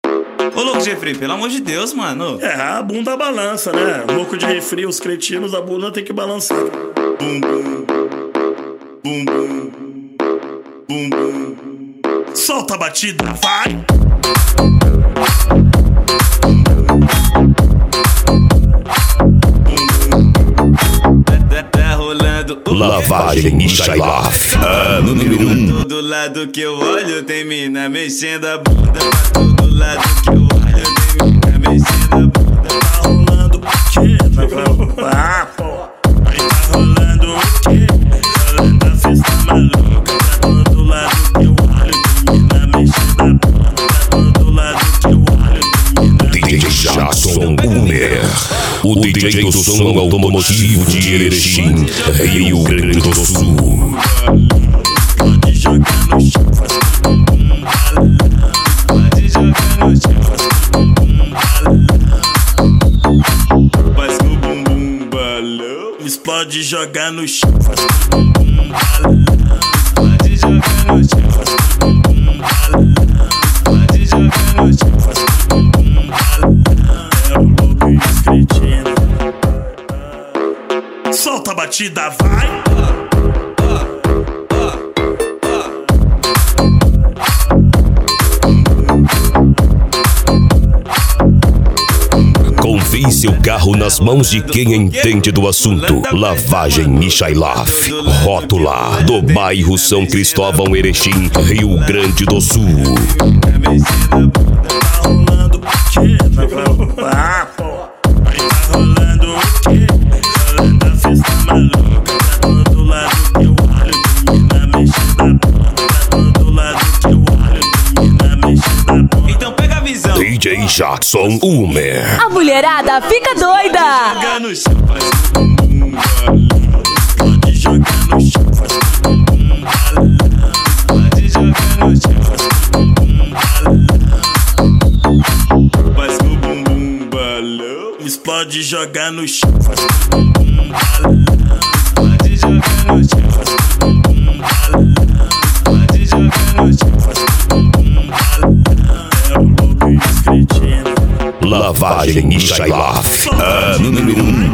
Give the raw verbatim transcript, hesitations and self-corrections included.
Ô, louco de refri, pelo amor de Deus, mano. É, a bunda balança, né? Louco de refri, os cretinos, a bunda tem que balançar. Bum, bum. Bum, bum. Bum, bum. Solta a batida, vai! Tá rolando o Lavagem Michailaf, a número um. todo lado que eu olho tem mina mexendo a bunda. Pra todo lado que eu olho tem mina mexendo a bunda. Tá rolando o quê? Ah, pô! Aí tá rolando o quê? Rolando a festa maluca. Pra todo lado que eu olho tem mina mexendo a bunda. Pra todo lado que eu olho tem mina D J Jackson Umer, o D J do som automotivo de Erechim, Rio Grande do Sul. Pode jogar no chão, faz com o bumbum balão. Pode jogar no chão, faz com o bumbum balão. Explode jogar no chão, faz com o bumbum balão. Pode jogar no chão, faz com o bumbum balão. Pode jogar no chão, faz com o bumbum balão. É o louco e os cretinos. Solta a batida, vai! Confie seu carro nas mãos de quem entende do assunto. Lavagem Michailaf, rótula do bairro São Cristóvão, Erechim, Rio Grande do Sul. Tá rolando o quê? Ah, pô! Aí tá rolando o quê? Rolando a festa maluca. Pra todo lado que eu olho tem mina mexendo a bunda. Pra todo lado que eu olho tem mina mexendo a bunda. Então pega a visão. D J Jackson Umer. A mulherada fica doida! Jogar no chão, faz com o bumbum balão. Pode jogar no chão, faz com o bumbum balão. Pode jogar no chão, faz com o bumbum balão. Faz com o bumbum balão. Explode jogar no chão, faz com o bumbum balão. Pode jogar no chão, faz com o bumbum balão. Pode jogar no chão, faz com o bumbum balão. É o louco e os cretinos. Lavagem Michailaf, a número um.